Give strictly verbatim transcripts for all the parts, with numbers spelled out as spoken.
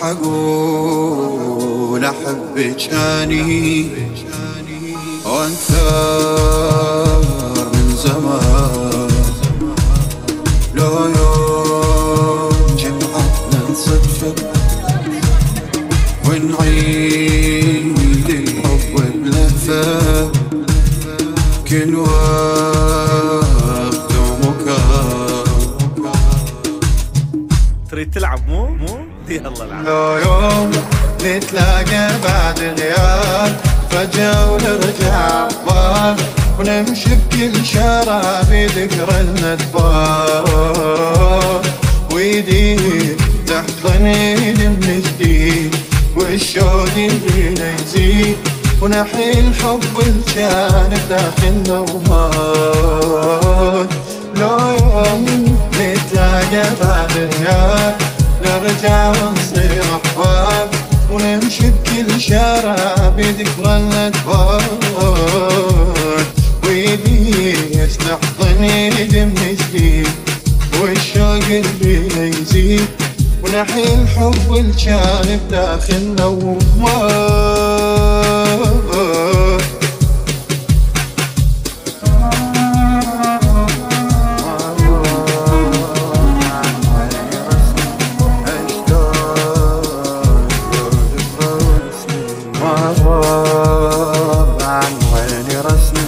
راح اقول احبك اني وانثار من زمان، لو يوم جمعتنا نصدفه ونعيد الحب بلهفه، كل وقت ومكان. تريد تلعب مو مو يلا العب. لو يوم نتلاقى بعد غياب فجأة ونرجع أحباب، ونمشي بكل شارع بذكرى الندبار، ويدي تحضن ايد من جديد والشوق فينا يزيد، ونحيي الحب اللي كان داخلنا ومات. لو يوم نتلاقى بعد غياب نرجع ونصير أحباب، ونمشي بكل شارع بذكرى الأدوار، ويديك تحضن ايد من جديد والشوق اللي يزيد، ونحيي الحب اللي كان بداخلنا ومات. عن وين رسمي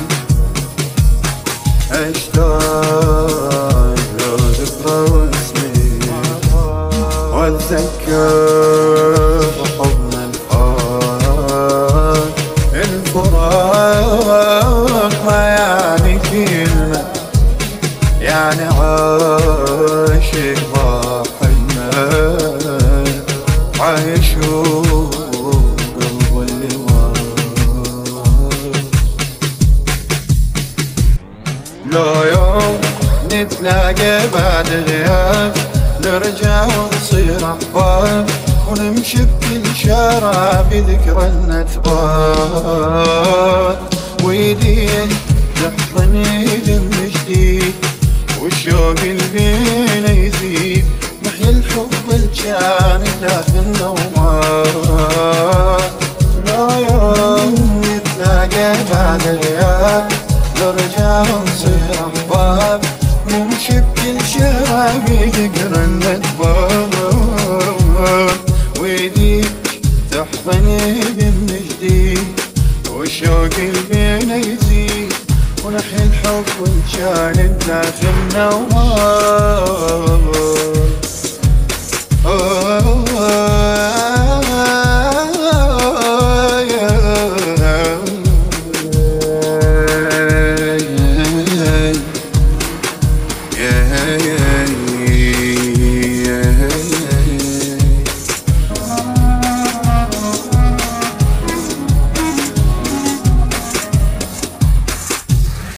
اشتاق لو ذكرى واسمي، واتذكر حضن الحال الفراق ما يعني كلمة، يعني عاشق ضاع حلمه عايش لو يوم نتلاقى بعد غياب نرجع ونصير أحباب، ونمشي بكل شارع بذكرى الندبار، ويدين تحضن ايد من جديد والشوق اللي بينا يزيد، نحيي الحب اللي كان داخلنا ومات. لو يوم نتلاقى بعد غياب نرجع ونصير أحباب، نمشي بكل شارع بذكرى الندبار، ويديك تحضن ايد من جديد والشوق اللي بينا يزيد، ونحيي الحب اللي كان داخلنا ومات.